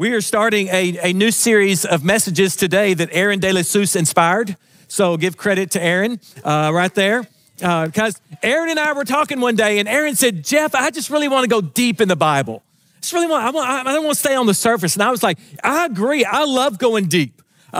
We are starting a new series of messages today that Aaron De La Souza inspired. So give credit to Aaron right there. Because Aaron and I were talking one day, and Aaron said, Jeff, I just really want to go deep in the Bible. I don't want to stay on the surface. And I was like, I agree. I love going deep.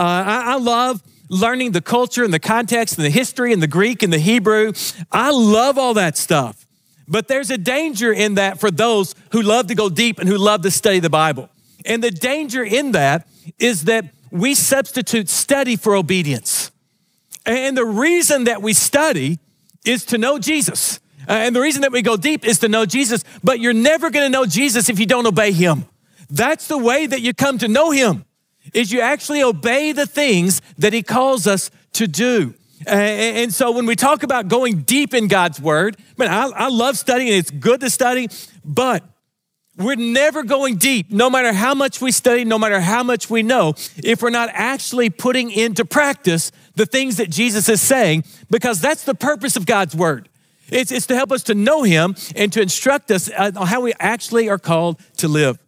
I love learning the culture and the context and the history and the Greek and the Hebrew. I love all that stuff. But there's a danger in that for those who love to go deep and who love to study the Bible. And the danger in that is that we substitute study for obedience. And the reason that we study is to know Jesus. And the reason that we go deep is to know Jesus. But you're never going to know Jesus if you don't obey him. That's the way that you come to know him, is you actually obey the things that he calls us to do. And so when we talk about going deep in God's word, man, I love studying. It's good to study, but we're never going deep, no matter how much we study, no matter how much we know, if we're not actually putting into practice the things that Jesus is saying, because that's the purpose of God's word. It's to help us to know him and to instruct us on how we actually are called to live.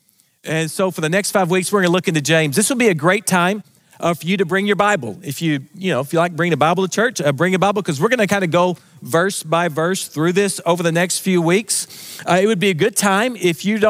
And so for the next 5 weeks, we're going to look into James. This will be a great time for you to bring your Bible. If you like bringing a Bible to church, bring a Bible, because we're going to kind of go verse by verse through this over the next few weeks. It would be a good time if you're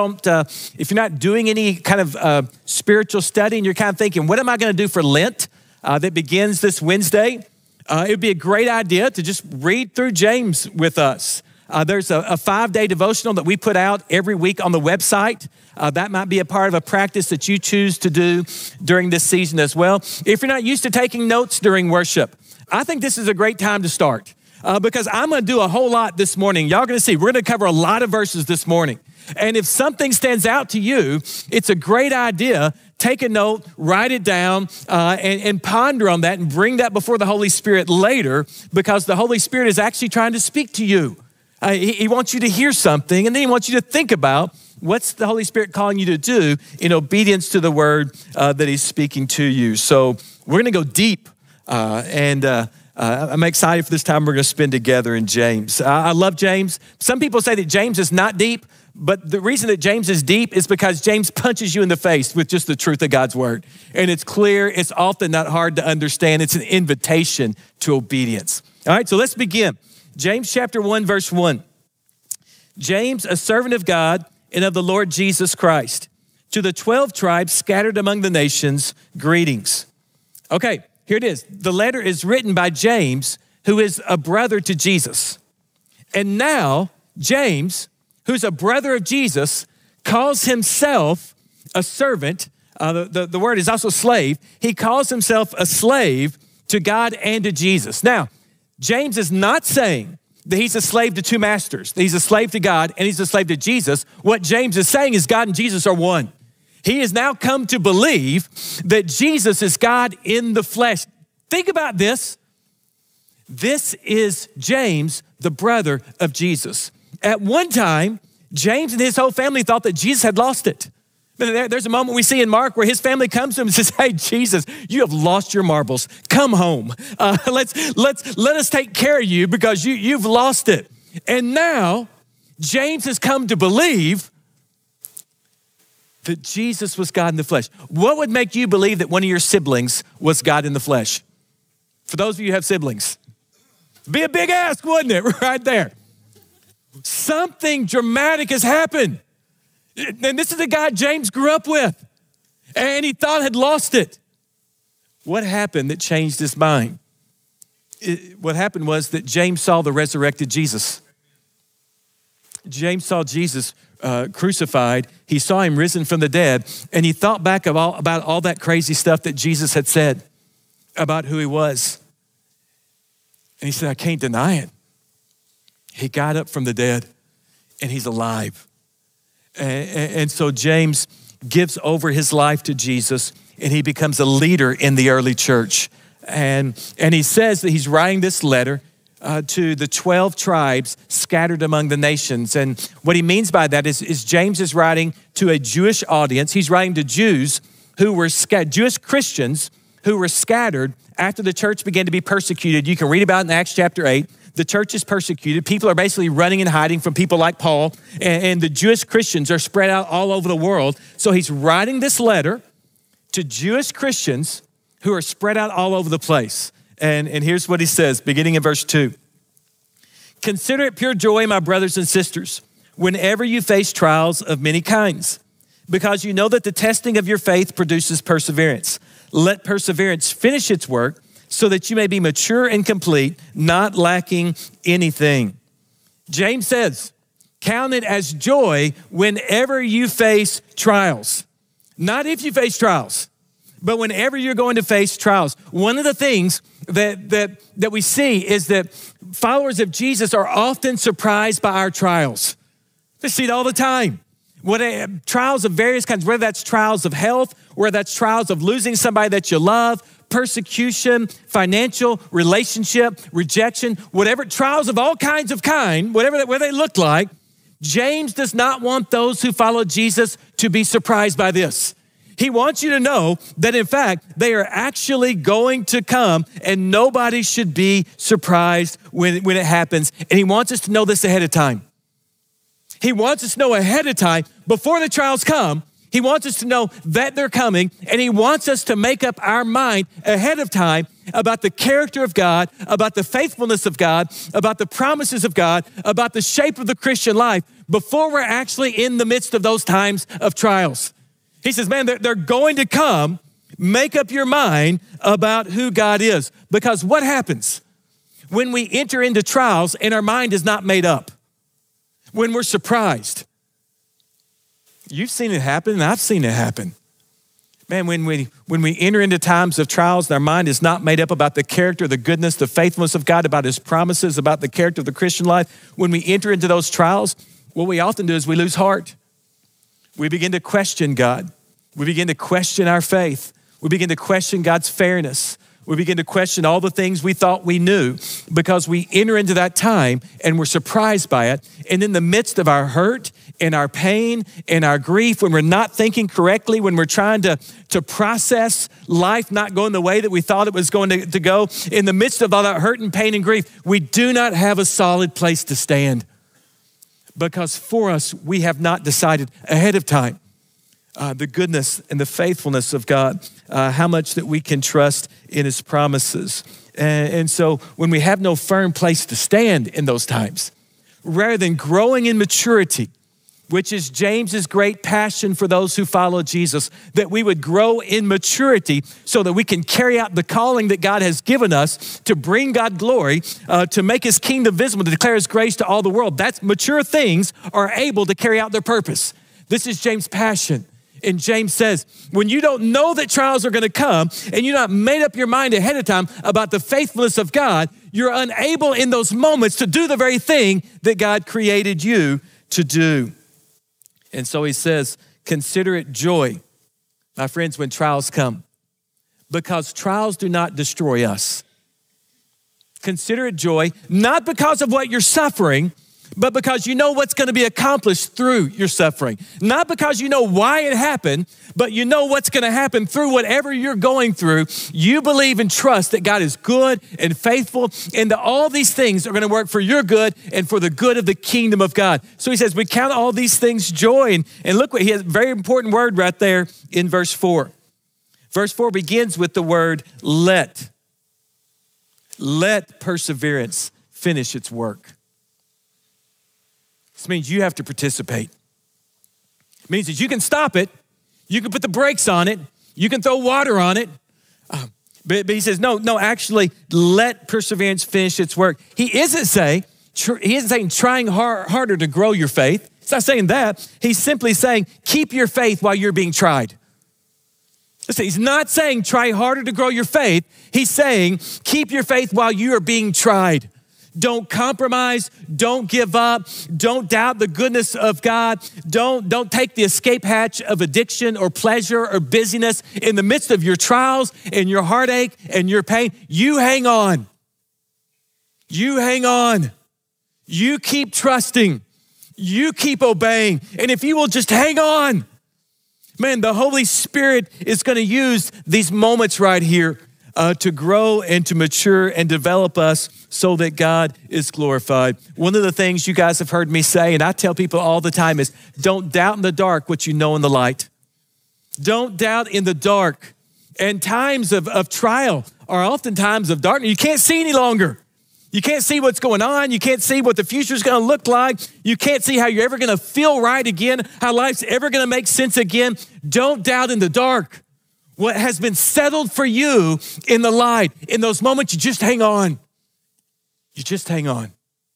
not doing any kind of spiritual study and you're kind of thinking, what am I going to do for Lent that begins this Wednesday? It would be a great idea to just read through James with us. There's a 5-day devotional that we put out every week on the website. That might be a part of a practice that you choose to do during this season as well. If you're not used to taking notes during worship, I think this is a great time to start because I'm going to do a whole lot this morning. Y'all going to see, we're going to cover a lot of verses this morning. And if something stands out to you, it's a great idea. Take a note, write it down, and ponder on that and bring that before the Holy Spirit later, because the Holy Spirit is actually trying to speak to you. He wants you to hear something, and then he wants you to think about what's the Holy Spirit calling you to do in obedience to the word that he's speaking to you. So we're going to go deep, and I'm excited for this time we're going to spend together in James. I love James. Some people say that James is not deep, but the reason that James is deep is because James punches you in the face with just the truth of God's word. And it's clear, it's often not hard to understand. It's an invitation to obedience. All right, so let's begin. James chapter 1, verse 1. James, a servant of God and of the Lord Jesus Christ, to the 12 tribes scattered among the nations, greetings. Okay, here it is. The letter is written by James, who is a brother to Jesus. And now, James, who's a brother of Jesus, calls himself a servant. The word is also slave. He calls himself a slave to God and to Jesus. Now, James is not saying that he's a slave to two masters. He's a slave to God and he's a slave to Jesus. What James is saying is God and Jesus are one. He has now come to believe that Jesus is God in the flesh. Think about this. This is James, the brother of Jesus. At one time, James and his whole family thought that Jesus had lost it. There's a moment we see in Mark where his family comes to him and says, hey, Jesus, you have lost your marbles. Come home. Let us take care of you because you've lost it. And now James has come to believe that Jesus was God in the flesh. What would make you believe that one of your siblings was God in the flesh? For those of you who have siblings, be a big ask, wouldn't it? Right there. Something dramatic has happened. And this is the guy James grew up with, and he thought had lost it. What happened that changed his mind? What happened was that James saw the resurrected Jesus. James saw Jesus crucified. He saw him risen from the dead, and he thought back about all that crazy stuff that Jesus had said about who he was. And he said, I can't deny it. He got up from the dead, and he's alive. And so James gives over his life to Jesus, and he becomes a leader in the early church. And he says that he's writing this letter to the 12 tribes scattered among the nations. And what he means by that is James is writing to a Jewish audience. He's writing to Jews who were Jewish Christians who were scattered after the church began to be persecuted. You can read about it in Acts chapter 8. The church is persecuted. People are basically running and hiding from people like Paul, and the Jewish Christians are spread out all over the world. So he's writing this letter to Jewish Christians who are spread out all over the place. And here's what he says, beginning in verse 2. Consider it pure joy, my brothers and sisters, whenever you face trials of many kinds, because you know that the testing of your faith produces perseverance. Let perseverance finish its work so that you may be mature and complete, not lacking anything. James says, count it as joy whenever you face trials. Not if you face trials, but whenever you're going to face trials. One of the things that we see is that followers of Jesus are often surprised by our trials. They see it all the time. Trials of various kinds, whether that's trials of health, whether that's trials of losing somebody that you love, persecution, financial, relationship, rejection, whatever, trials of all kinds of whatever they look like. James does not want those who follow Jesus to be surprised by this. He wants you to know that, in fact, they are actually going to come, and nobody should be surprised when it happens. And he wants us to know this ahead of time. He wants us to know ahead of time, before the trials come. He wants us to know that they're coming, and he wants us to make up our mind ahead of time about the character of God, about the faithfulness of God, about the promises of God, about the shape of the Christian life before we're actually in the midst of those times of trials. He says, man, they're going to come. Make up your mind about who God is. Because what happens when we enter into trials and our mind is not made up? When we're surprised. You've seen it happen, and I've seen it happen. Man, when we enter into times of trials and our mind is not made up about the character, the goodness, the faithfulness of God, about his promises, about the character of the Christian life, when we enter into those trials, what we often do is we lose heart. We begin to question God. We begin to question our faith. We begin to question God's fairness. We begin to question all the things we thought we knew because we enter into that time and we're surprised by it. And in the midst of our hurt and our pain and our grief, when we're not thinking correctly, when we're trying to process life not going the way that we thought it was going to go, in the midst of all that hurt and pain and grief, we do not have a solid place to stand. Because for us, we have not decided ahead of time the goodness and the faithfulness of God, how much that we can trust in his promises. And so when we have no firm place to stand in those times, rather than growing in maturity, which is James's great passion for those who follow Jesus, that we would grow in maturity so that we can carry out the calling that God has given us to bring God glory, to make his kingdom visible, to declare his grace to all the world. That's mature things are able to carry out their purpose. This is James' passion. And James says, when you don't know that trials are going to come and you're not made up your mind ahead of time about the faithfulness of God, you're unable in those moments to do the very thing that God created you to do. And so he says, consider it joy, my friends, when trials come, because trials do not destroy us. Consider it joy, not because of what you're suffering, but because you know what's going to be accomplished through your suffering. Not because you know why it happened, but you know what's going to happen through whatever you're going through. You believe and trust that God is good and faithful, and that all these things are going to work for your good and for the good of the kingdom of God. So he says, we count all these things joy. And look what he has, a very important word right there in verse 4. Verse 4 begins with the word let. Let perseverance finish its work. This means you have to participate. It means that you can stop it. You can put the brakes on it. You can throw water on it. But he says, no, actually, let perseverance finish its work. He isn't saying trying harder to grow your faith. He's not saying that. He's simply saying, keep your faith while you're being tried. Listen, he's not saying try harder to grow your faith. He's saying, keep your faith while you are being tried. Don't compromise. Don't give up. Don't doubt the goodness of God. Don't take the escape hatch of addiction or pleasure or busyness in the midst of your trials and your heartache and your pain. You hang on. You hang on. You keep trusting. You keep obeying. And if you will just hang on, Man, the Holy Spirit is going to use these moments right here to grow and to mature and develop us so that God is glorified. One of the things you guys have heard me say, and I tell people all the time, is don't doubt in the dark what you know in the light. Don't doubt in the dark. And times of trial are often times of darkness. You can't see any longer. You can't see what's going on. You can't see what the future is going to look like. You can't see how you're ever going to feel right again, how life's ever going to make sense again. Don't doubt in the dark what has been settled for you in the light. In those moments, you just hang on. You just hang on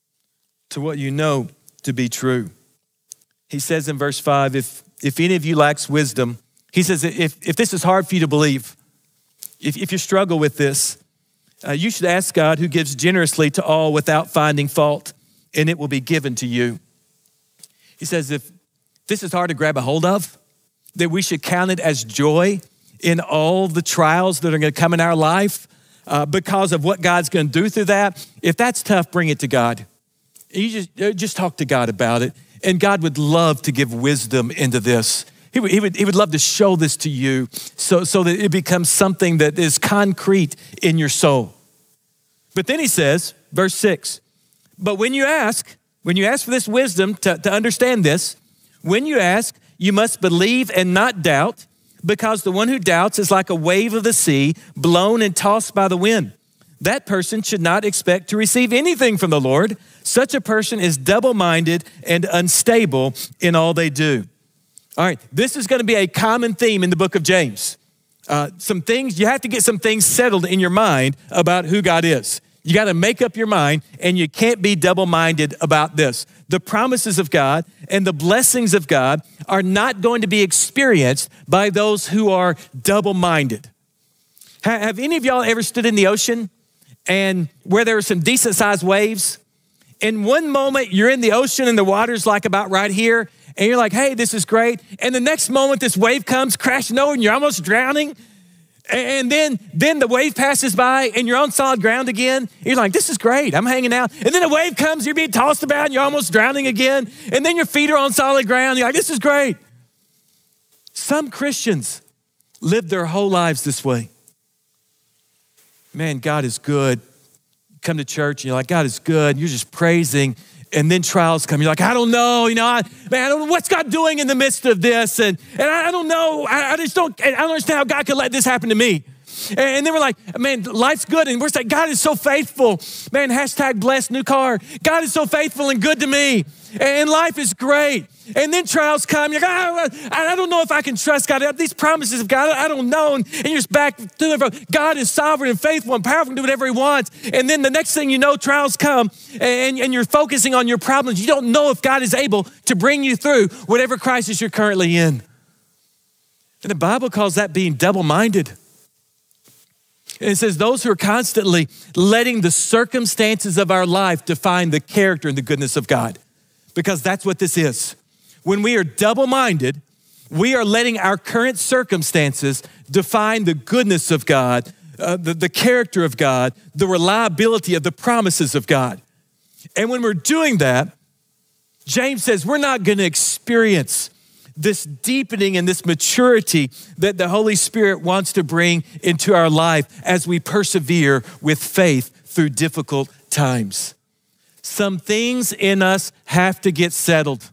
to what you know to be true. He says in verse 5, if any of you lacks wisdom, he says, if this is hard for you to believe, if you struggle with this, you should ask God, who gives generously to all without finding fault, and it will be given to you. He says, if this is hard to grab a hold of, that we should count it as joy in all the trials that are going to come in our life because of what God's going to do through that. If that's tough, bring it to God. You just talk to God about it, and God would love to give wisdom into this. He would love to show this to you so that it becomes something that is concrete in your soul. But then he says, verse 6, but when you ask for this wisdom to understand this, when you ask, you must believe and not doubt, because the one who doubts is like a wave of the sea, blown and tossed by the wind. That person should not expect to receive anything from the Lord. Such a person is double-minded and unstable in all they do. All right, this is going to be a common theme in the book of James. You have to get some things settled in your mind about who God is. You got to make up your mind, and you can't be double-minded about this. The promises of God and the blessings of God are not going to be experienced by those who are double-minded. Have any of y'all ever stood in the ocean and where there are some decent-sized waves? In one moment, you're in the ocean and the water's like about right here, and you're like, hey, this is great. And the next moment, this wave comes crashing over and you're almost drowning. And then the wave passes by and you're on solid ground again. You're like, this is great, I'm hanging out. And then a wave comes, you're being tossed about and you're almost drowning again. And then your feet are on solid ground. You're like, this is great. Some Christians live their whole lives this way. Man, God is good. Come to church and you're like, God is good. You're just praising. And then trials come. You're like, I don't know, I don't know what's God doing in the midst of this. And I don't know. I don't understand how God could let this happen to me. And then we're like, man, life's good. And we're saying, God is so faithful. Man, hashtag blessed new car. God is so faithful and good to me. And life is great. And then trials come. You're like, I don't know if I can trust God. These promises of God, I don't know. And you're just back to it. God is sovereign and faithful and powerful and do whatever he wants. And then the next thing you know, trials come and you're focusing on your problems. You don't know if God is able to bring you through whatever crisis you're currently in. And the Bible calls that being double-minded. And it says those who are constantly letting the circumstances of our life define the character and the goodness of God. Because that's what this is. When we are double-minded, we are letting our current circumstances define the goodness of God, the character of God, the reliability of the promises of God. And when we're doing that, James says we're not going to experience this deepening and this maturity that the Holy Spirit wants to bring into our life as we persevere with faith through difficult times. Some things in us have to get settled.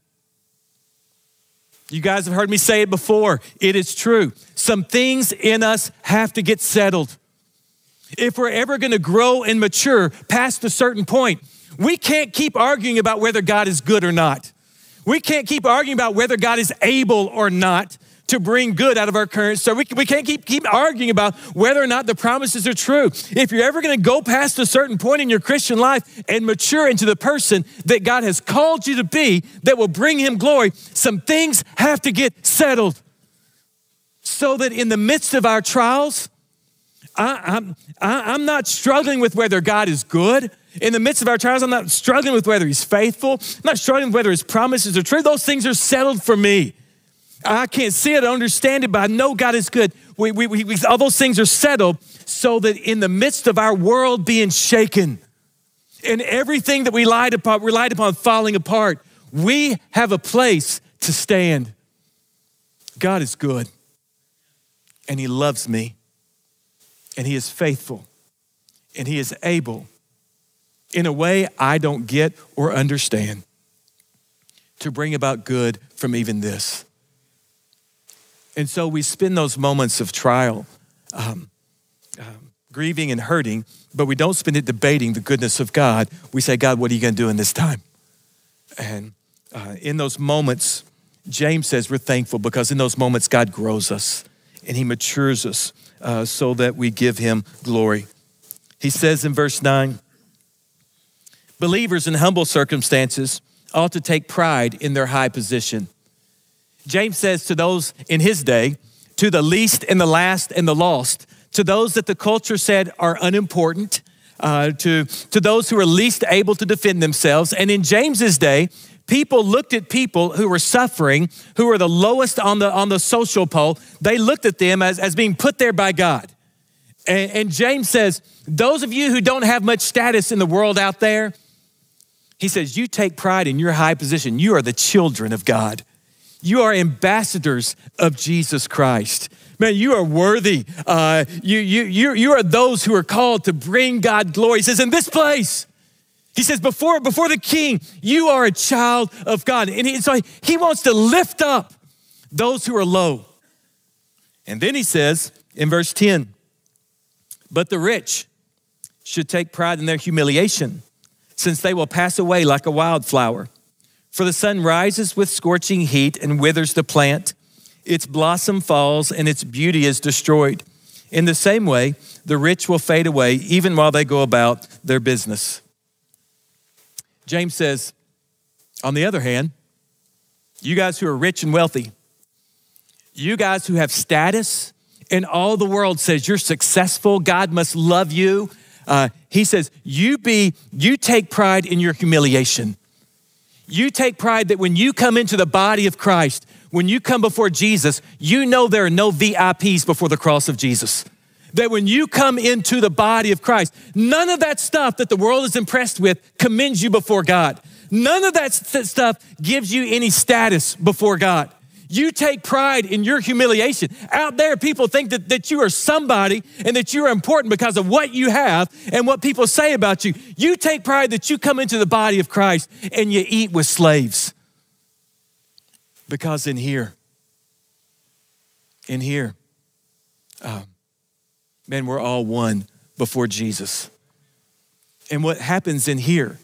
You guys have heard me say it before. It is true. Some things in us have to get settled. If we're ever going to grow and mature past a certain point, we can't keep arguing about whether God is good or not. We can't keep arguing about whether God is able or not to bring good out of our current. So we can't keep arguing about whether or not the promises are true. If you're ever going to go past a certain point in your Christian life and mature into the person that God has called you to be that will bring him glory, some things have to get settled so that in the midst of our trials, I'm not struggling with whether God is good. In the midst of our trials, I'm not struggling with whether he's faithful. I'm not struggling with whether his promises are true. Those things are settled for me. I can't see it, I don't understand it, but I know God is good. All those things are settled so that in the midst of our world being shaken and everything that we relied upon falling apart, we have a place to stand. God is good, and he loves me, and he is faithful, and he is able, in a way I don't get or understand, to bring about good from even this. And so we spend those moments of trial, grieving and hurting, but we don't spend it debating the goodness of God. We say, God, what are you going to do in this time? And in those moments, James says we're thankful because in those moments, God grows us and he matures us so that we give him glory. He says in verse 9, believers in humble circumstances ought to take pride in their high position. James says to those in his day, to the least and the last and the lost, to those that the culture said are unimportant, to those who are least able to defend themselves. And in James's day, people looked at people who were suffering, who were the lowest on the social pole. They looked at them as being put there by God. And James says, those of you who don't have much status in the world out there, he says, you take pride in your high position. You are the children of God. You are ambassadors of Jesus Christ. Man, you are worthy. You are those who are called to bring God glory. He says, in this place, he says, before the king, you are a child of God. And so he wants to lift up those who are low. And then he says in verse 10, but the rich should take pride in their humiliation, since they will pass away like a wildflower. For the sun rises with scorching heat and withers the plant. Its blossom falls and its beauty is destroyed. In the same way, the rich will fade away even while they go about their business. James says, on the other hand, you guys who are rich and wealthy, you guys who have status, and all the world says you're successful, God must love you. He says, you take pride in your humiliation. You take pride that when you come into the body of Christ, when you come before Jesus, you know there are no VIPs before the cross of Jesus. That when you come into the body of Christ, none of that stuff that the world is impressed with commends you before God. None of that stuff gives you any status before God. You take pride in your humiliation. Out there, people think that you are somebody and that you are important because of what you have and what people say about you. You take pride that you come into the body of Christ and you eat with slaves. Because in here, man, we're all one before Jesus. And what happens in here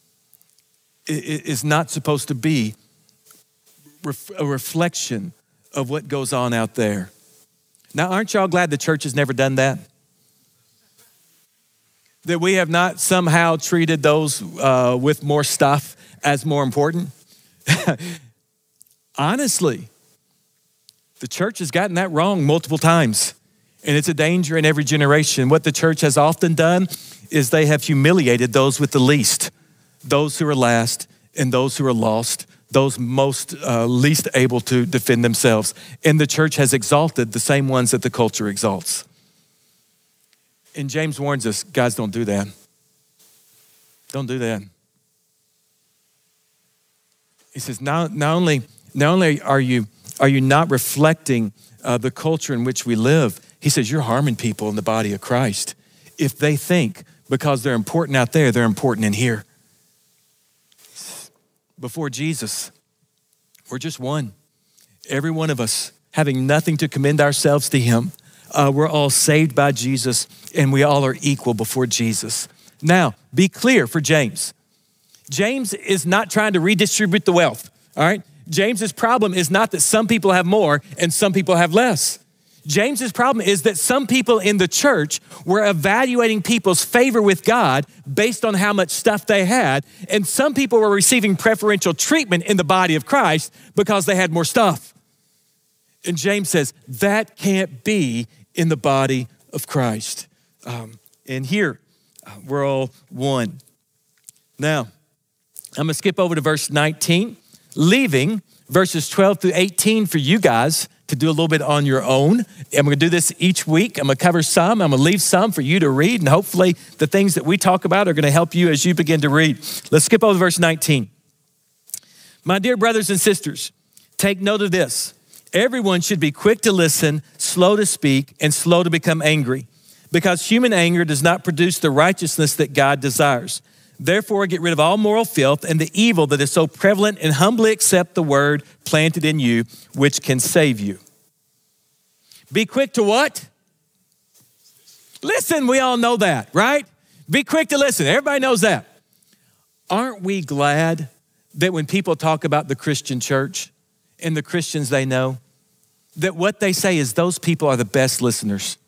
is not supposed to be a reflection of what goes on out there. Now, aren't y'all glad the church has never done that? That we have not somehow treated those with more stuff as more important? Honestly, the church has gotten that wrong multiple times, and it's a danger in every generation. What the church has often done is they have humiliated those with the least, those who are last and those who are lost, those most least able to defend themselves. And the church has exalted the same ones that the culture exalts. And James warns us, guys, don't do that. Don't do that. He says, not only are you not reflecting the culture in which we live, he says, you're harming people in the body of Christ. If they think because they're important out there, they're important in here. Before Jesus, we're just one. Every one of us having nothing to commend ourselves to him. We're all saved by Jesus and we all are equal before Jesus. Now, be clear for James. James is not trying to redistribute the wealth, all right? James's problem is not that some people have more and some people have less. James's problem is that some people in the church were evaluating people's favor with God based on how much stuff they had, and some people were receiving preferential treatment in the body of Christ because they had more stuff. And James says, that can't be in the body of Christ. And here, we're all one. Now, I'm gonna skip over to verse 19, leaving verses 12 through 18 for you guys to do a little bit on your own. I'm gonna do this each week. I'm gonna cover some, I'm gonna leave some for you to read, and hopefully the things that we talk about are gonna help you as you begin to read. Let's skip over to verse 19. My dear brothers and sisters, take note of this. Everyone should be quick to listen, slow to speak, and slow to become angry, because human anger does not produce the righteousness that God desires. Therefore, get rid of all moral filth and the evil that is so prevalent, and humbly accept the word planted in you, which can save you. Be quick to what? Listen, we all know that, right? Be quick to listen. Everybody knows that. Aren't we glad that when people talk about the Christian church and the Christians they know, that what they say is those people are the best listeners?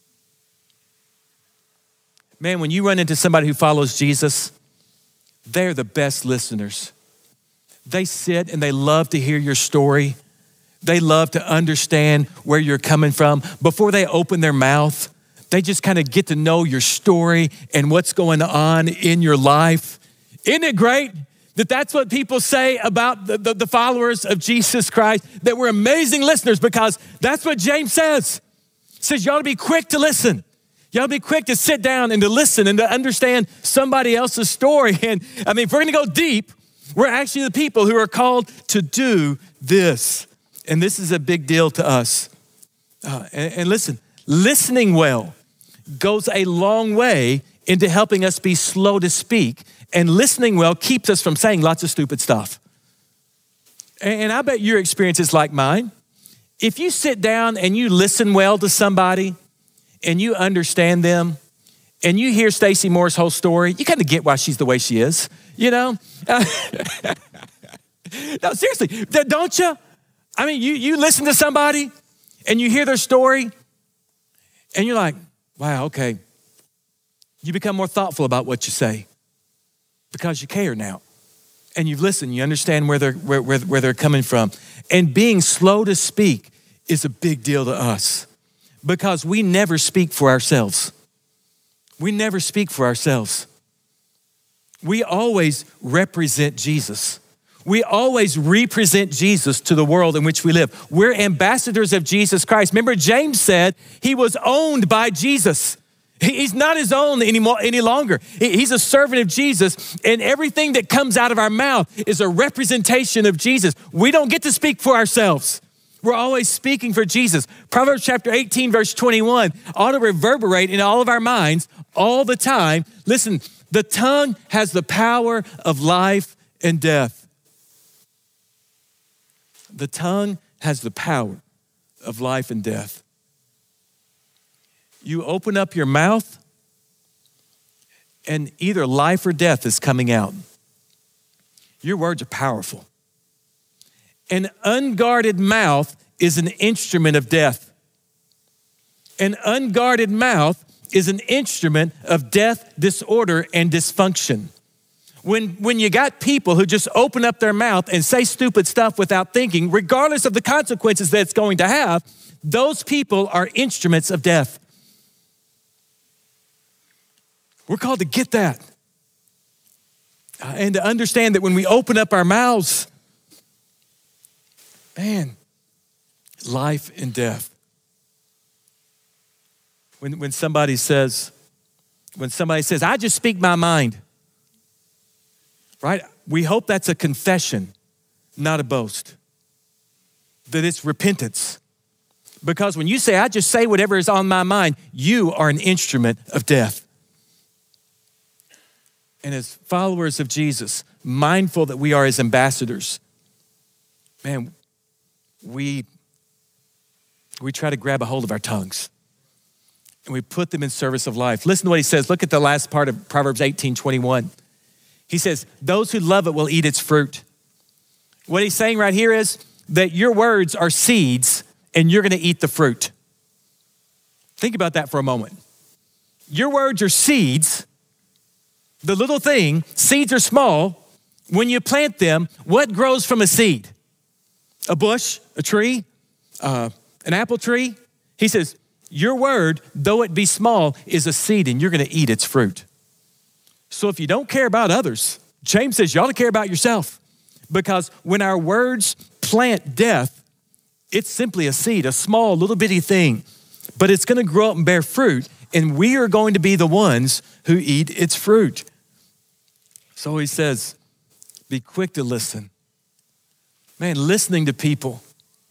Man, when you run into somebody who follows Jesus, they're the best listeners. They sit and they love to hear your story. They love to understand where you're coming from. Before they open their mouth, they just kind of get to know your story and what's going on in your life. Isn't it great that that's what people say about the followers of Jesus Christ, that we're amazing listeners? Because that's what James says. He says you ought to be quick to listen. You ought to be quick to sit down and to listen and to understand somebody else's story. And I mean, if we're gonna go deep, we're actually the people who are called to do this. And this is a big deal to us. And listen, listening well goes a long way into helping us be slow to speak. And listening well keeps us from saying lots of stupid stuff. And I bet your experience is like mine. If you sit down and you listen well to somebody and you understand them and you hear Stacey Moore's whole story, you kind of get why she's the way she is, you know? No, seriously, don't you? I mean, you listen to somebody and you hear their story and you're like, wow, okay. You become more thoughtful about what you say because you care now. And you've listened, you understand where they're coming from. And being slow to speak is a big deal to us because we never speak for ourselves. We never speak for ourselves. We always represent Jesus. We always represent Jesus to the world in which we live. We're ambassadors of Jesus Christ. Remember, James said he was owned by Jesus. He's not his own any longer. He's a servant of Jesus, and everything that comes out of our mouth is a representation of Jesus. We don't get to speak for ourselves. We're always speaking for Jesus. Proverbs chapter 18, verse 21 ought to reverberate in all of our minds all the time. Listen, the tongue has the power of life and death. The tongue has the power of life and death. You open up your mouth and either life or death is coming out. Your words are powerful. An unguarded mouth is an instrument of death. An unguarded mouth is an instrument of death, disorder, and dysfunction. When you got people who just open up their mouth and say stupid stuff without thinking, regardless of the consequences that it's going to have, those people are instruments of death. We're called to get that and to understand that when we open up our mouths, man, life and death. When somebody says, I just speak my mind, right? We hope that's a confession, not a boast. That it's repentance. Because when you say, I just say whatever is on my mind, you are an instrument of death. And as followers of Jesus, mindful that we are his ambassadors, man, we try to grab a hold of our tongues and we put them in service of life. Listen to what he says. Look at the last part of Proverbs 18:21. He says, those who love it will eat its fruit. What he's saying right here is that your words are seeds and you're gonna eat the fruit. Think about that for a moment. Your words are seeds. The little thing, seeds are small. When you plant them, what grows from a seed? A bush, a tree, an apple tree. He says, your word, though it be small, is a seed and you're gonna eat its fruit. So if you don't care about others, James says you ought to care about yourself. Because when our words plant death, it's simply a seed, a small little bitty thing, but it's gonna grow up and bear fruit, and we are going to be the ones who eat its fruit. So he says, be quick to listen. Man, listening to people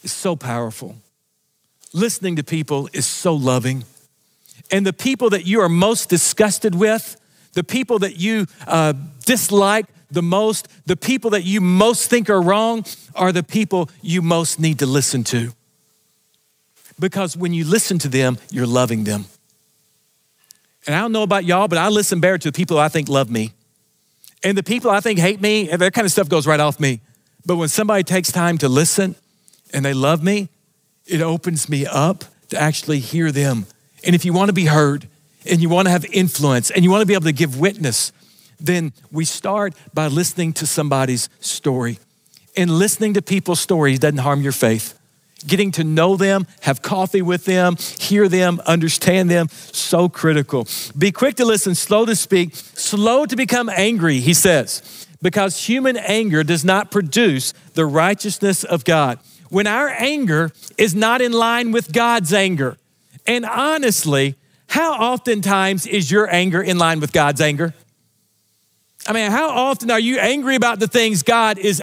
is so powerful. Listening to people is so loving. And the people that you are most disgusted with, the people that you dislike the most, the people that you most think are wrong, are the people you most need to listen to. Because when you listen to them, you're loving them. And I don't know about y'all, but I listen better to the people I think love me. And the people I think hate me, that kind of stuff goes right off me. But when somebody takes time to listen and they love me, it opens me up to actually hear them. And if you want to be heard and you want to have influence and you want to be able to give witness, then we start by listening to somebody's story. And listening to people's stories doesn't harm your faith. Getting to know them, have coffee with them, hear them, understand them, so critical. Be quick to listen, slow to speak, slow to become angry, he says, because human anger does not produce the righteousness of God. When our anger is not in line with God's anger, and honestly, how oftentimes is your anger in line with God's anger? I mean, how often are you angry about the things God is